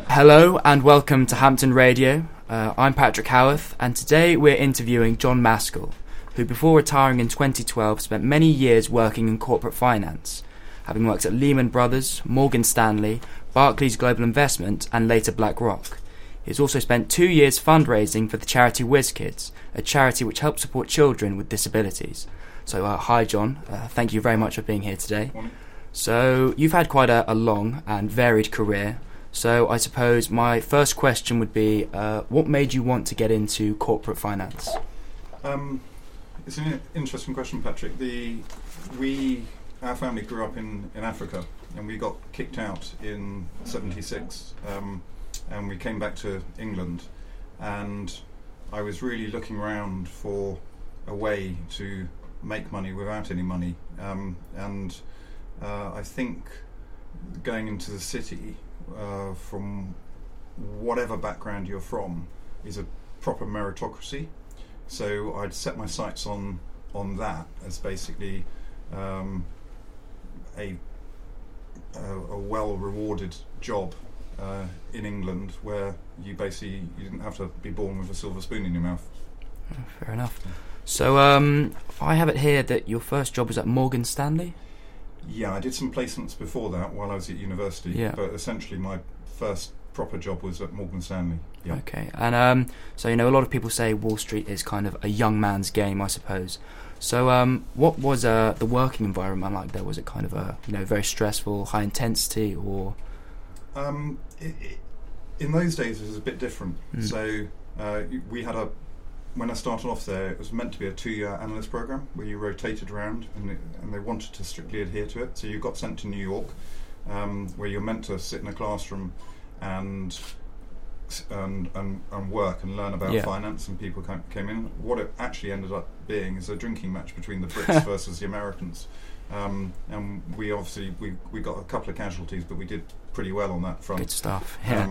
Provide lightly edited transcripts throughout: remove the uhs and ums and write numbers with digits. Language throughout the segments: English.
Hello and welcome to Hampton Radio. I'm Patrick Howarth, and today we're interviewing John Maskell, who before retiring in 2012 spent many years working in corporate finance, having worked at Lehman Brothers, Morgan Stanley, Barclays Global Investment and later BlackRock. He's also spent 2 years fundraising for the charity WizKids, a charity which helps support children with disabilities. So hi John, thank you very much for being here today. Morning. So you've had quite a long and varied career. So I suppose my first question would be, what made you want to get into corporate finance? It's an interesting question, Patrick. Our family grew up in Africa, and we got kicked out in '76, and we came back to England, and I was really looking around for a way to make money without any money, and I think going into the city from whatever background you're from is a proper meritocracy. So I'd set my sights on that as basically a well rewarded job in England, where you didn't have to be born with a silver spoon in your mouth. Fair enough. So I have it here that your first job was at Morgan Stanley? Yeah, I did some placements before that while I was at university, but essentially my first proper job was at Morgan Stanley. Yeah. Okay, and so a lot of people say Wall Street is kind of a young man's game, I suppose. So what was the working environment like there? Was it kind of very stressful, high intensity, or? In those days it was a bit different. So we had when I started off there, it was meant to be a 2-year analyst program where you rotated around, and they wanted to strictly adhere to it. So you got sent to New York, where you're meant to sit in a classroom and work and learn about finance, and people came in. What it actually ended up being is a drinking match between the Brits versus the Americans, and we obviously we got a couple of casualties, but we did pretty well on that front. Good stuff. Yeah.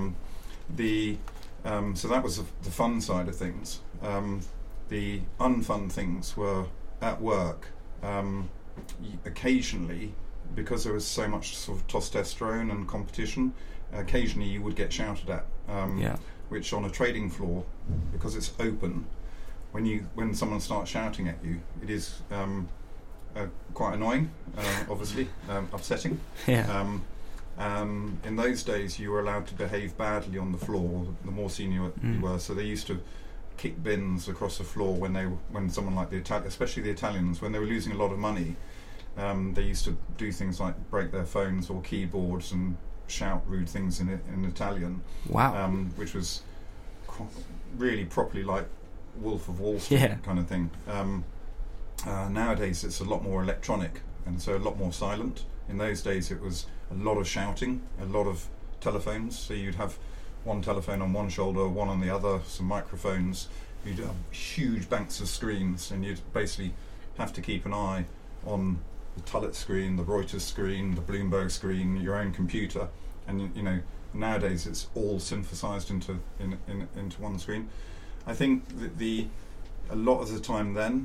So that was the fun side of things. The unfun things were at work. Occasionally, because there was so much sort of testosterone and competition, occasionally you would get shouted at. Which on a trading floor, because it's open, when someone starts shouting at you, it is quite annoying, obviously, upsetting. Yeah. In those days, you were allowed to behave badly on the floor. The more senior you were, so they used to kick bins across the floor when someone like especially the Italians, when they were losing a lot of money, they used to do things like break their phones or keyboards and shout rude things in Italian. Wow. Which was really properly like Wolf of Wall Street kind of thing. Nowadays, it's a lot more electronic, and so a lot more silent. In those days, it was a lot of shouting, a lot of telephones. So you'd have one telephone on one shoulder, one on the other, some microphones. You'd have huge banks of screens, and you'd basically have to keep an eye on the Tullet screen, the Reuters screen, the Bloomberg screen, your own computer. And nowadays it's all synthesized into one screen. I think that a lot of the time then,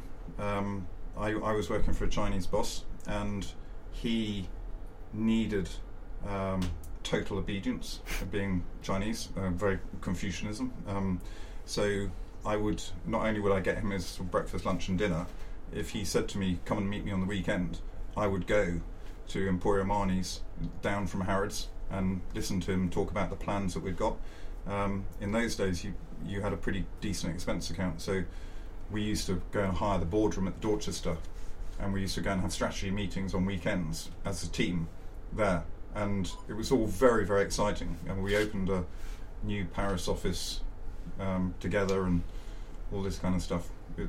I was working for a Chinese boss, and he needed total obedience, being Chinese, very Confucianism. So not only would I get him his breakfast, lunch and dinner, if he said to me, come and meet me on the weekend, I would go to Emporio Armani's down from Harrods and listen to him talk about the plans that we'd got. In those days, you had a pretty decent expense account, so we used to go and hire the boardroom at Dorchester, and we used to go and have strategy meetings on weekends as a team there, and it was all very, very exciting. And we opened a new Paris office together and all this kind of stuff. It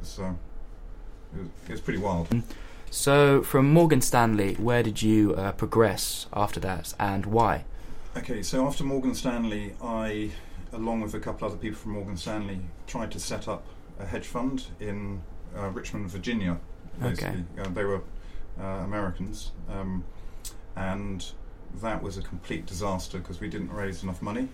was pretty wild. So from Morgan Stanley, where did you progress after that, and why? Okay, so after Morgan Stanley, I, along with a couple other people from Morgan Stanley, tried to set up a hedge fund in Richmond, Virginia. Basically. Okay. They were Americans, and that was a complete disaster because we didn't raise enough money.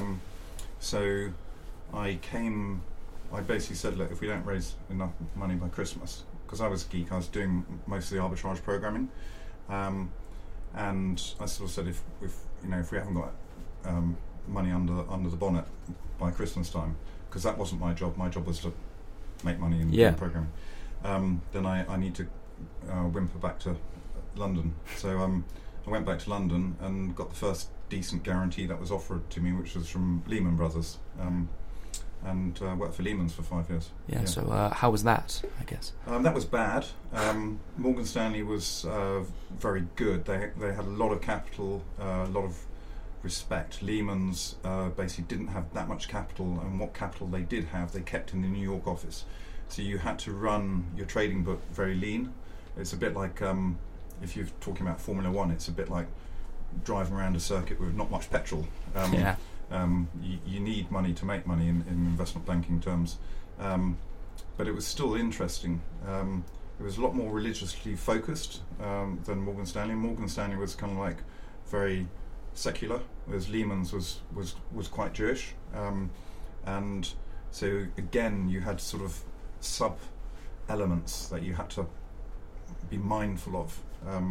So I basically said, look, if we don't raise enough money by Christmas, because I was a geek, I was doing most of the arbitrage programming, and I sort of said, if we haven't got money under the bonnet by Christmas time, because that wasn't my job. My job was to make money in programming. Then I need to whimper back to London. So I went back to London and got the first decent guarantee that was offered to me, which was from Lehman Brothers, and worked for Lehman's for 5 years. Yeah. So how was that, I guess? That was bad. Morgan Stanley was very good. They had a lot of capital, a lot of respect. Lehman's basically didn't have that much capital, and what capital they did have, they kept in the New York office. So you had to run your trading book very lean. It's a bit like, if you're talking about Formula One, it's a bit like driving around a circuit with not much petrol. You need money to make money in investment banking terms. But it was still interesting. It was a lot more religiously focused than Morgan Stanley. Morgan Stanley was kind of like very secular, whereas Lehman's was quite Jewish. And so again, you had sort of sub-elements that you had to be mindful of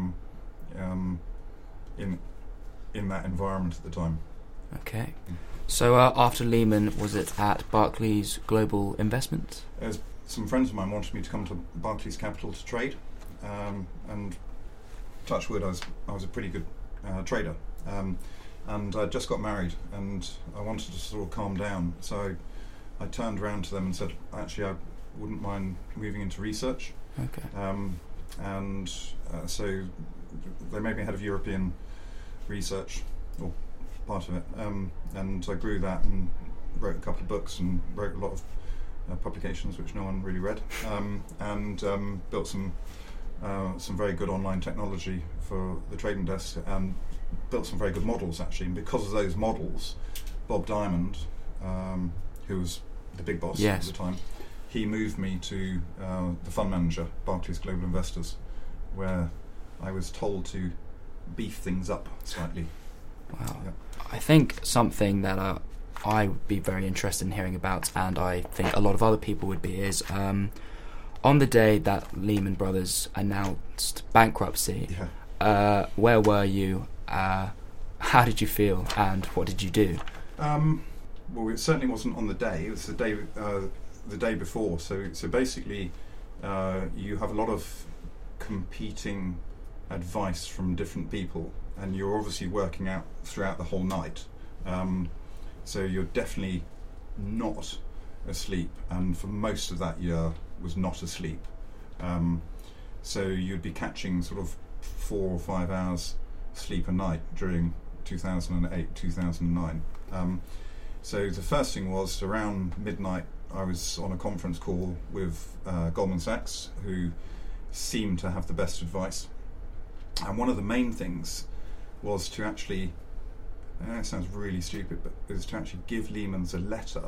in that environment at the time. Okay. So after Lehman, was it at Barclays Global Investments? As some friends of mine wanted me to come to Barclays Capital to trade, and touch wood, I was a pretty good trader, and I just got married, and I wanted to sort of calm down. So I turned around to them and said, actually, I wouldn't mind moving into research. Okay. So they made me head of European research, or part of it, and I grew that and wrote a couple of books and wrote a lot of publications which no one really read, and built some very good online technology for the trading desk, and built some very good models actually. And because of those models, Bob Diamond, who was the big boss at the time, he moved me to the fund manager, Barclays Global Investors, where I was told to beef things up slightly. Wow. Yeah. I think something that I would be very interested in hearing about, and I think a lot of other people would be, is on the day that Lehman Brothers announced bankruptcy, where were you? How did you feel, and what did you do? Well, it certainly wasn't on the day. It was the day before. So basically, you have a lot of competing advice from different people, and you're obviously working out throughout the whole night. So you're definitely not asleep, and for most of that year was not asleep. So you'd be catching sort of 4 or 5 hours sleep a night during 2008, 2009. So the first thing was, around midnight, I was on a conference call with Goldman Sachs, who seemed to have the best advice. And one of the main things was to actually, it sounds really stupid, but it was to actually give Lehman's a letter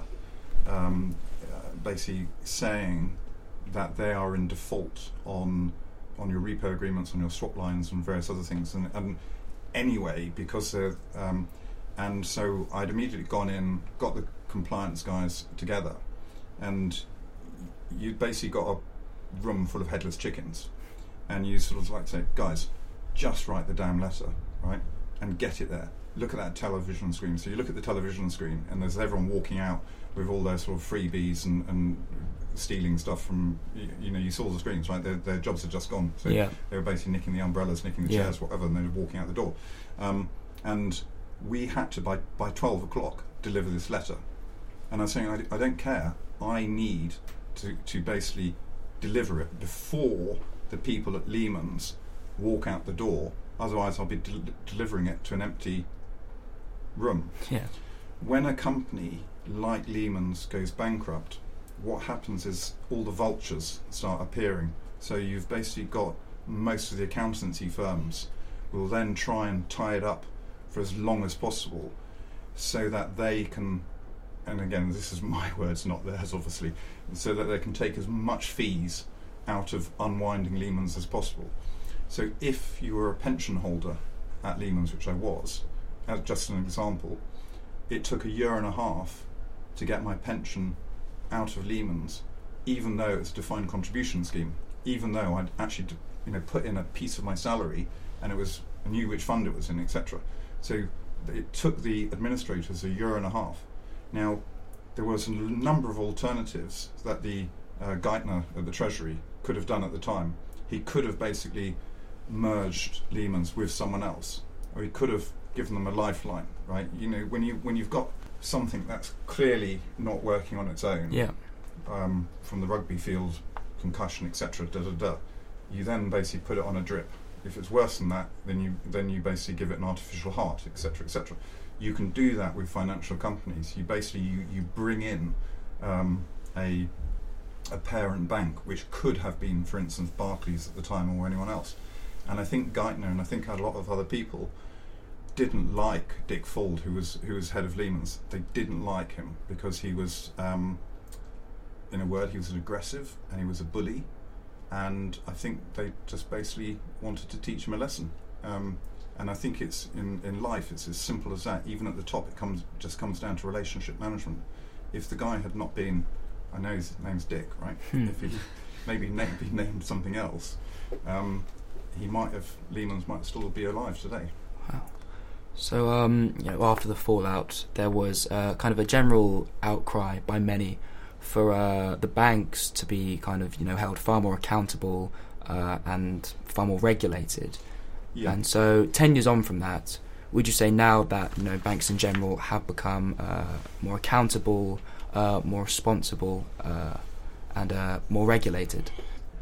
basically saying that they are in default on your repo agreements, on your swap lines and various other things. And anyway, because and so I'd immediately gone in, got the compliance guys together, and you basically got a room full of headless chickens, and you sort of like say, guys, just write the damn letter, right, and get it there. Look at that television screen. So you look at the television screen, and there's everyone walking out with all their sort of freebies and stealing stuff from, you saw the screens, right? Their jobs had just gone. So they were basically nicking the umbrellas, nicking the chairs, whatever, and they were walking out the door. And we had to, by 12 o'clock, deliver this letter. And I was saying, I don't care. I need to basically deliver it before the people at Lehman's walk out the door. Otherwise, I'll be delivering it to an empty room. Yeah. When a company like Lehman's goes bankrupt, what happens is all the vultures start appearing. So you've basically got most of the accountancy firms will then try and tie it up for as long as possible, so that they can, and again, this is my words, not theirs, obviously, so that they can take as much fees out of unwinding Lehman's as possible. So if you were a pension holder at Lehman's, which I was, as just an example, it took 1.5 years to get my pension out of Lehman's, even though it's a defined contribution scheme, even though I'd actually put in a piece of my salary, and I knew which fund it was in, etc. So it took the administrators a year and a half. Now, there was a number of alternatives that the Geithner at the Treasury could have done at the time. He could have basically merged Lehman's with someone else, or he could have given them a lifeline, right? You know, when you've got something that's clearly not working on its own, from the rugby field, concussion, etc., you then basically put it on a drip. If it's worse than that, then you basically give it an artificial heart, etc., etc. You can do that with financial companies. You basically you bring in a parent bank, which could have been, for instance, Barclays at the time or anyone else. And I think Geithner and I think a lot of other people didn't like Dick Fuld, who was head of Lehman's. They didn't like him because he was, in a word, he was aggressive and he was a bully. And I think they just basically wanted to teach him a lesson. And I think it's in life, it's as simple as that. Even at the top, it just comes down to relationship management. If the guy had not been, I know his name's Dick, right? If he'd maybe been named something else, Lehman's might still be alive today. Wow. So, after the fallout, there was kind of a general outcry by many for the banks to be kind of, held far more accountable and far more regulated. Yeah. And so 10 years on from that, would you say now that banks in general have become more accountable, more responsible, and more regulated?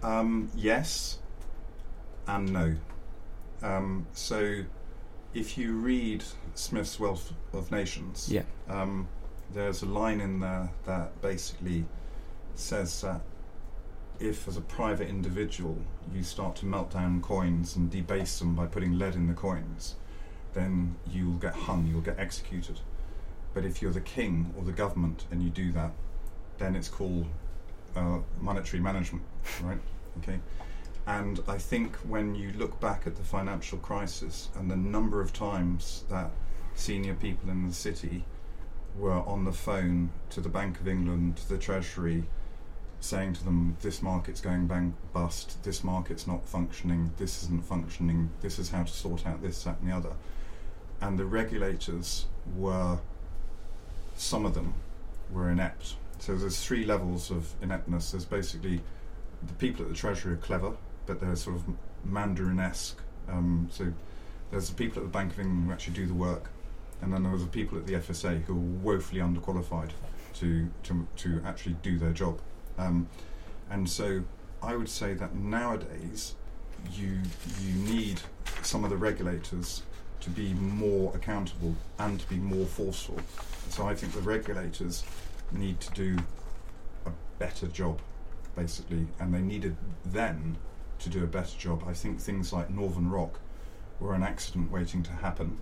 Yes and no. So if you read Smith's Wealth of Nations, there's a line in there that basically says that if, as a private individual, you start to melt down coins and debase them by putting lead in the coins, then you'll get hung, you'll get executed. But if you're the king or the government and you do that, then it's called monetary management, right? Okay. And I think when you look back at the financial crisis and the number of times that senior people in the city were on the phone to the Bank of England, to the Treasury, saying to them, this market's going bust, this market's not functioning, this isn't functioning, this is how to sort out this, that and the other. And the regulators some of them were inept. So there's 3 levels of ineptness. There's basically the people at the Treasury are clever, but they're sort of Mandarin-esque. So there's the people at the Bank of England who actually do the work, and then there was the people at the FSA who are woefully underqualified to actually do their job. And so I would say that nowadays you need some of the regulators to be more accountable and to be more forceful. So I think the regulators need to do a better job, basically, and they needed then to do a better job. I think things like Northern Rock were an accident waiting to happen,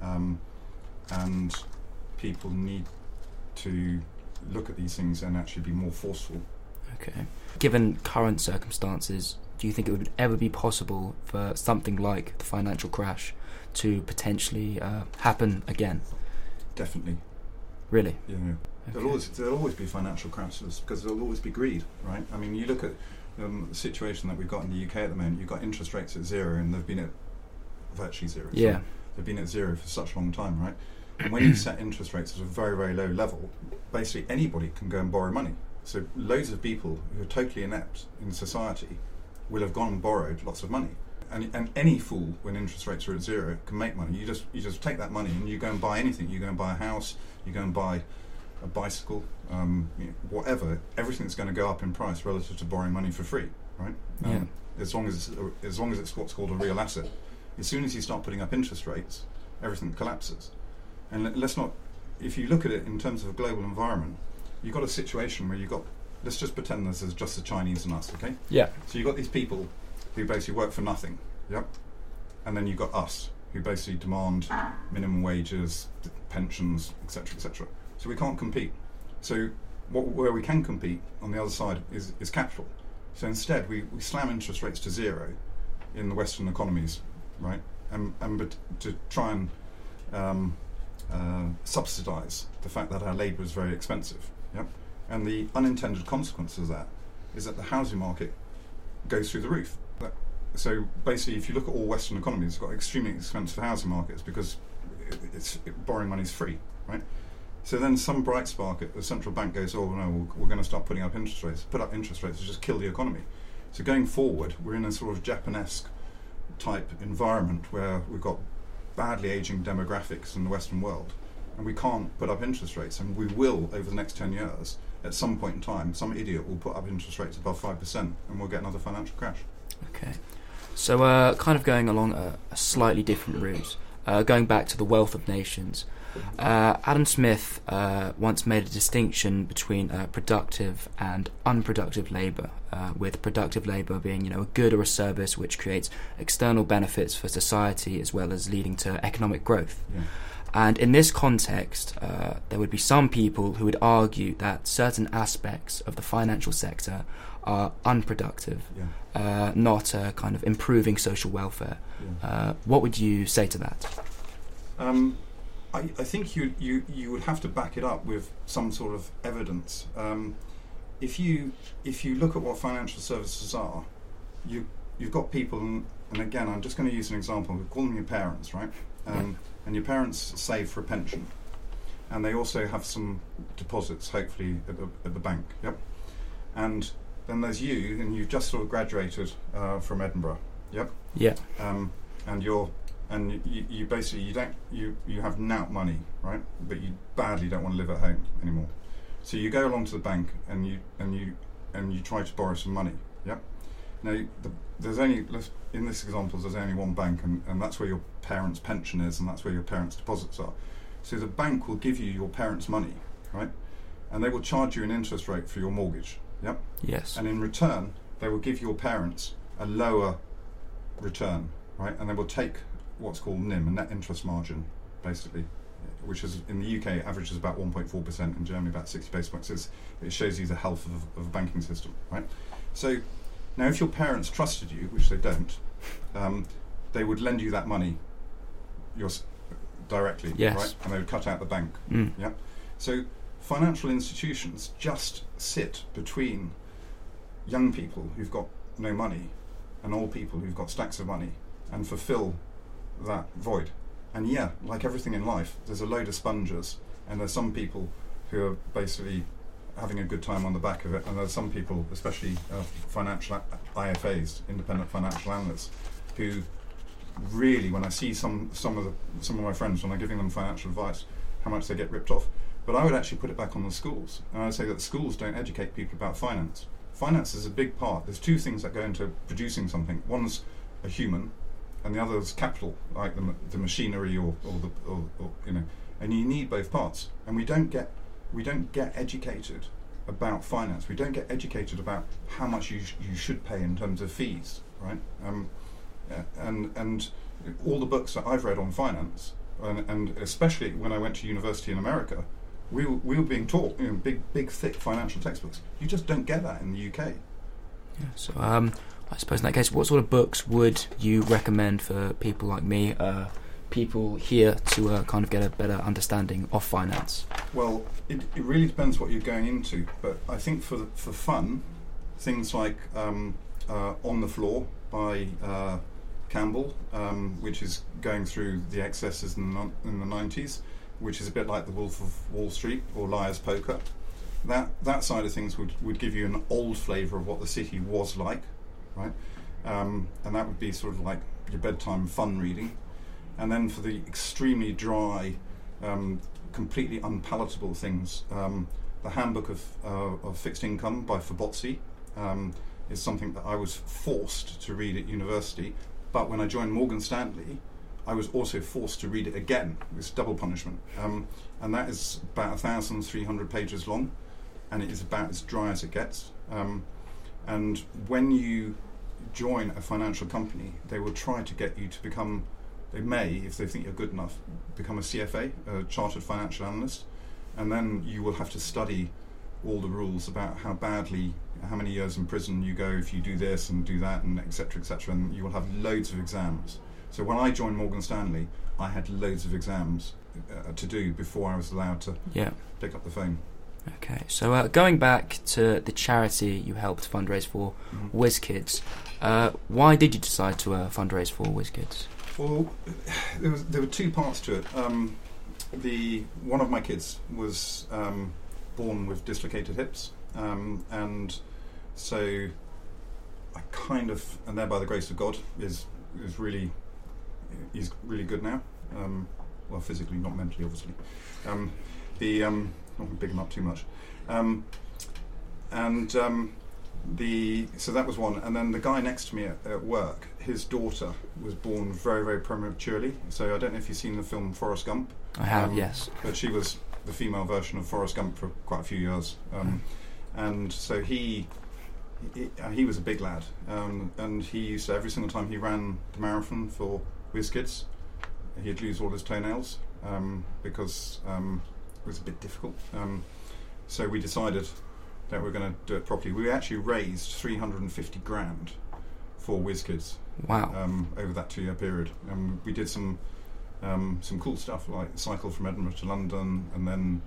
and people need to look at these things and actually be more forceful. Okay. Given current circumstances, do you think it would ever be possible for something like the financial crash to potentially happen again? Definitely. Really? Yeah. Okay. There'll always be financial crashes because there'll always be greed, right? I mean, you look at the situation that we've got in the UK at the moment. You've got interest rates at 0, and they've been at virtually 0. Yeah. So they've been at 0 for such a long time, right? And when you set interest rates at a very, very low level, basically anybody can go and borrow money. So loads of people who are totally inept in society will have gone and borrowed lots of money. And any fool, when interest rates are at 0, can make money. You just take that money and you go and buy anything. You go and buy a house, you go and buy a bicycle, whatever. Everything's going to go up in price relative to borrowing money for free, right? As long as it's what's called a real asset. As soon as you start putting up interest rates, everything collapses. And if you look at it in terms of a global environment, you've got a situation where let's just pretend this is just the Chinese and us, okay? Yeah. So you've got these people who basically work for nothing, yep? And then you've got us, who basically demand minimum wages, pensions, etc., etc. So we can't compete. So where we can compete on the other side is capital. So instead, we slam interest rates to 0 in the Western economies, right? But to try and subsidise the fact that our labour is very expensive. Yep. And the unintended consequence of that is that the housing market goes through the roof. So basically, if you look at all Western economies, they've got extremely expensive housing markets because borrowing money is free, right? So then some bright spark at the central bank goes, oh no, we're going to start putting up interest rates. Put up interest rates will just kill the economy. So going forward, we're in a sort of Japanesque type environment where we've got badly aging demographics in the Western world, and we can't put up interest rates, and we will over the next 10 years. At some point in time, some idiot will put up interest rates above 5%, and we'll get another financial crash. Okay. So kind of going along a slightly different route, going back to the wealth of nations, Adam Smith once made a distinction between productive and unproductive labour, with productive labour being, a good or a service which creates external benefits for society as well as leading to economic growth. Yeah. And in this context, there would be some people who would argue that certain aspects of the financial sector are unproductive, not kind of improving social welfare. Yeah. What would you say to that? I think you would have to back it up with some sort of evidence. If you look at what financial services are, you've got people, and again, I'm just going to use an example. We call them your parents, right? And your parents save for a pension, and they also have some deposits, hopefully at the bank. Yep. And then there's you, and you've just sort of graduated from Edinburgh. Yep. Yeah. And you basically you have NOUT money, right? But you badly don't want to live at home anymore. So you go along to the bank and you try to borrow some money. Yep. Now there's only, in this example, there's only one bank, and that's where your parents' pension is, and that's where your parents' deposits are. So the bank will give you your parents' money, right? And they will charge you an interest rate for your mortgage. Yep. Yes. And in return, they will give your parents a lower return, right? And they will take what's called NIM, a net interest margin, basically, which is in the UK averages about 1.4%, in Germany about 60 basis points. It shows you the health of a banking system, right? So now if your parents trusted you, which they don't, they would lend you that money directly, yes. Right? And they would cut out the bank. Yeah. So financial institutions just sit between young people who've got no money and old people who've got stacks of money and fulfill that void. And yeah, like everything in life, there's a load of sponges, and there's some people who are basically having a good time on the back of it, and there's some people, especially financial IFAs, independent financial analysts, who really, when I see some of my friends, when I'm giving them financial advice, how much they get ripped off. But I would actually put it back on the schools, and I would say that the schools don't educate people about finance. Finance is a big part. There's two things that go into producing something. One's a human, and the other is capital, like the machinery or and you need both parts. And we don't get educated about finance. We don't get educated about how much you should pay in terms of fees, right? And all the books that I've read on finance, and especially when I went to university in America, we were being taught big thick financial textbooks. You just don't get that in the UK. Yeah, so I suppose in that case, what sort of books would you recommend for people like me, people here, to kind of get a better understanding of finance? Well, it really depends what you're going into, but I think for fun, things like On the Floor by Campbell, which is going through the excesses in the 90s, which is a bit like The Wolf of Wall Street or Liar's Poker. That side of things would give you an old flavour of what the city was like, right? And that would be sort of like your bedtime fun reading. And then for the extremely dry, completely unpalatable things, the Handbook of Fixed Income by Fabozzi is something that I was forced to read at university. But when I joined Morgan Stanley, I was also forced to read it again. It's double punishment. And that is about 1,300 pages long, and it is about as dry as it gets. And when you join a financial company, they will try to get you to become, they may, if they think you're good enough, become a CFA, a Chartered Financial Analyst, and then you will have to study all the rules about how many years in prison you go if you do this and do that, and et cetera, and you will have loads of exams. So when I joined Morgan Stanley, I had loads of exams to do before I was allowed to pick up the phone. Okay, so going back to the charity you helped fundraise for, WizKids, why did you decide to fundraise for WizKids? Well, there were two parts to it. One of my kids was born with dislocated hips, and so I kind of, and there by the grace of God, he's really good now. Well, physically, not mentally, obviously. Not big him up too much. So that was one, and then the guy next to me at work, his daughter was born very, very prematurely. So I don't know if you've seen the film Forrest Gump. I have, yes. But she was the female version of Forrest Gump for quite a few years, and so he was a big lad, and he used to, every single time he ran the marathon for WizKids, he'd lose all his toenails because it was a bit difficult. So we decided that we're going to do it properly. We actually raised 350 grand for WizKids. Wow. Over that 2-year period. We did some cool stuff like cycle from Edinburgh to London, and then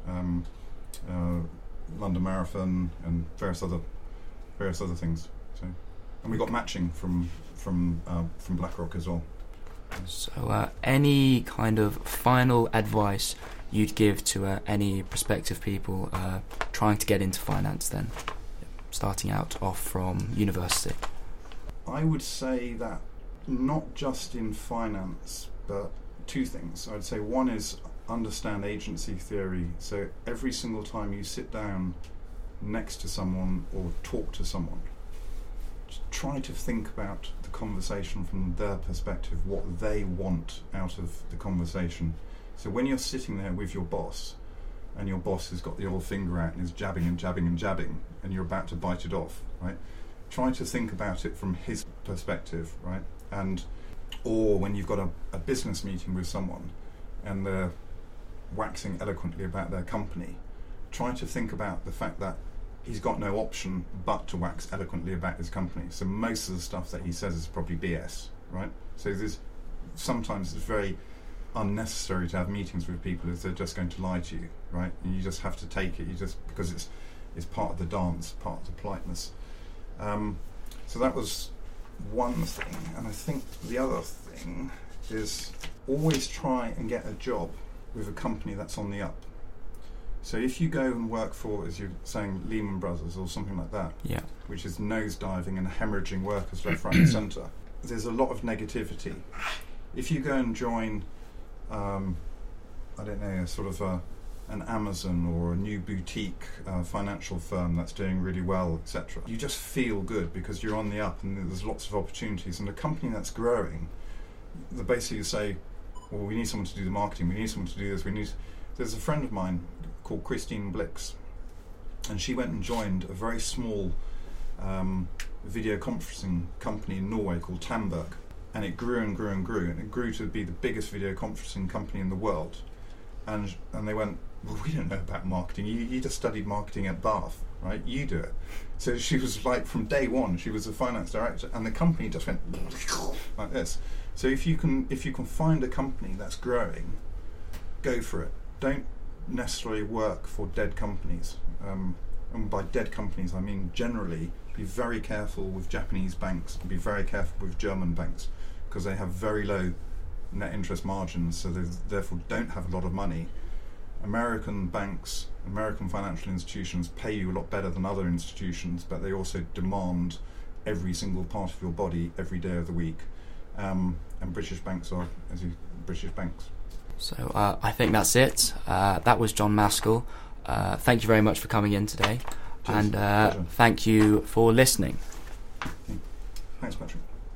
London Marathon and various other things. So, and we got matching from BlackRock as well. So, any kind of final advice you'd give to any prospective people trying to get into finance then, starting out off from university? I would say that not just in finance, but two things. I'd say one is understand agency theory. So every single time you sit down next to someone or talk to someone, just try to think about the conversation from their perspective, what they want out of the conversation. So when you're sitting there with your boss, and your boss has got the old finger out and is jabbing and jabbing and jabbing, and you're about to bite it off, right? Try to think about it from his perspective, right? Or when you've got a business meeting with someone and they're waxing eloquently about their company, try to think about the fact that he's got no option but to wax eloquently about his company. So most of the stuff that he says is probably BS, right? So sometimes it's very unnecessary to have meetings with people if they're just going to lie to you, right? And you just have to take it. Because it's part of the dance, part of the politeness. So that was one thing, and I think the other thing is always try and get a job with a company that's on the up. So if you go and work for, as you're saying, Lehman Brothers or something like that, yeah, which is nosediving and hemorrhaging workers left, right and centre, there's a lot of negativity. If you go and join I don't know, sort of an Amazon or a new boutique financial firm that's doing really well, etc. You just feel good because you're on the up and there's lots of opportunities. And a company that's growing, they basically say, well, we need someone to do the marketing, we need someone to do this, There's a friend of mine called Christine Blix, and she went and joined a very small video conferencing company in Norway called Tandberg. And it grew and grew and grew, and it grew to be the biggest video conferencing company in the world. And they went, well, we don't know about marketing. You just studied marketing at Bath, right? You do it. So she was like, from day one, she was a finance director, and the company just went like this. So if you can find a company that's growing, go for it. Don't necessarily work for dead companies. And by dead companies, I mean generally be very careful with Japanese banks, and be very careful with German banks, because they have very low net interest margins, so they therefore don't have a lot of money. American banks, American financial institutions pay you a lot better than other institutions, but they also demand every single part of your body every day of the week. And British banks are, British banks. So I think that's it. That was John Maskell. Thank you very much for coming in today. Cheers. And thank you for listening. Thanks, Patrick.